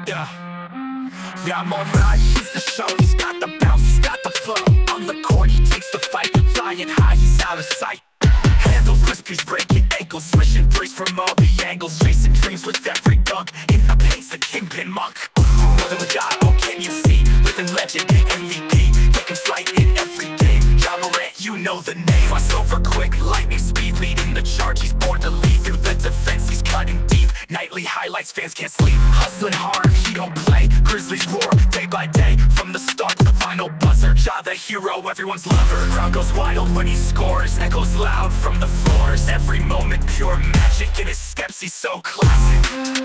Yeah, yeah, I'm alright, he's the show. He's got the bounce, he's got the flow. On the court, he takes the fight. Flying high, he's out of sight. Handles crispies, breaking ankles, swishing threes from all the angles, chasing dreams with every dunk. In the paint's the kingpin monk. More than a god, oh can you see? Living legend, MVP, taking flight in every game. Ja Morant, you know the name. Cross over quick, lightning speed, leading the charge. He's born to lead through the defense. He's cutting deep, nightly highlights, fans can't sleep. Hustling hard, he don't play. Grizzlies roar day by day, from the start to the final buzzer. Ja the hero, everyone's lover. Crowd goes wild when he scores, echoes loud from the floors. Every moment pure magic, in his steps he's so classic.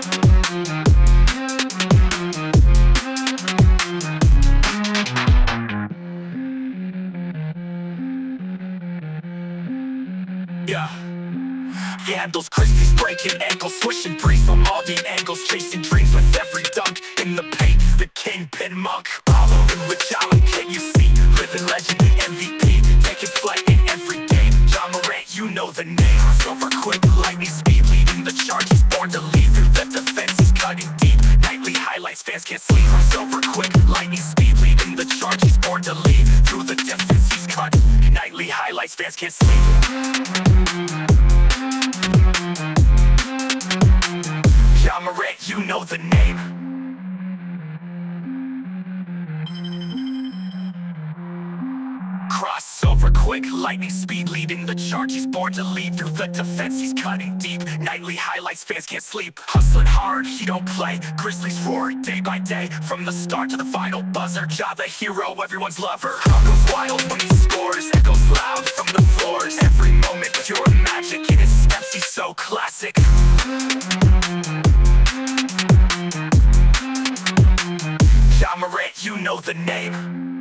Yeah, he handles crispies, breaking ankles, swishing threes from all the angles, chasing dreams with every dunk. In the paint, the kingpin monk. Following with Ja, can you see? Living legend, the MVP, taking flight in every game. Ja Morant, you know the name. Over quick, lightning speed, leading the charge. He's born to lead through the defense. He's cutting deep, nightly highlights, fans can't sleep. Over quick, lightning speed, leading the charge. He's born to lead through the defense. He's cut nightly highlights, fans can't sleep. Ja Morant, you know the name. Crossover quick, lightning speed, leading the charge. He's born to lead through the defense. He's cutting deep, nightly highlights, fans can't sleep. Hustling hard, he don't play. Grizzlies roar day by day, from the start to the final buzzer. Ja the hero, everyone's lover. Crowd goes wild when he scores, echoes loud from the floors. Every moment pure magic, in his steps he's so classic. Ja Morant, you know the name.